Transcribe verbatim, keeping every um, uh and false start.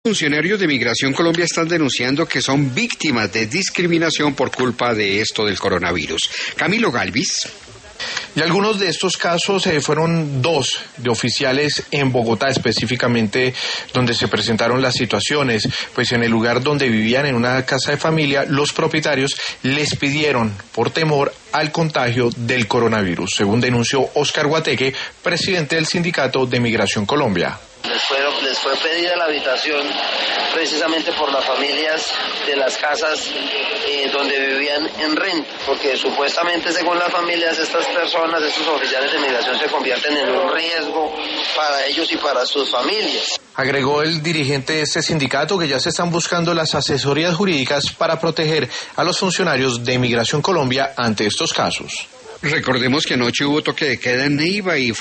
Funcionarios de Migración Colombia están denunciando que son víctimas de discriminación por culpa de esto del coronavirus. Camilo Galvis. Y algunos de estos casos eh, fueron dos de oficiales en Bogotá, específicamente donde se presentaron las situaciones, pues en el lugar donde vivían en una casa de familia, los propietarios les pidieron por temor al contagio del coronavirus, según denunció Oscar Guateque, presidente del Sindicato de Migración Colombia. Les fue, les fue pedida la habitación precisamente por las familias de las casas eh, donde vivían en renta, porque supuestamente según las familias estas personas, estos oficiales de migración se convierten en un riesgo para ellos y para sus familias. Agregó el dirigente de este sindicato que ya se están buscando las asesorías jurídicas para proteger a los funcionarios de Migración Colombia ante estos casos. Recordemos que anoche hubo toque de queda en Neiva y